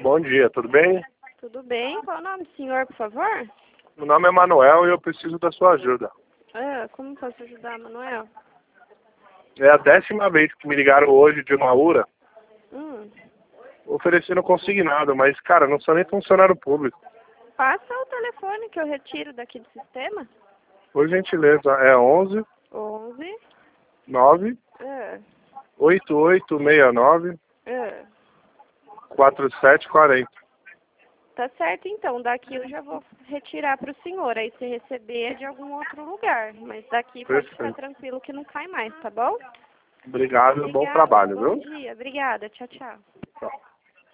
Bom dia, tudo bem? Tudo bem? Qual é o nome do senhor, por favor? Meu nome é Manuel e eu preciso da sua ajuda. Como posso ajudar, Manuel? É a 10ª vez que me ligaram hoje de uma URA Hum. oferecendo consignado, mas, cara, não sou nem funcionário público. Passa o telefone que eu retiro daqui do sistema. Por gentileza, é 11 11. 9 Ah, 8869 ah. 4740. Tá certo, então. Daqui eu já vou retirar para o senhor. Aí se receber é de algum outro lugar. Mas daqui pode ficar Perfeito. tranquilo que não cai mais, tá bom? Obrigado e bom Obrigada, trabalho, bom viu? dia. Obrigada. Tchau, tchau. Tchau.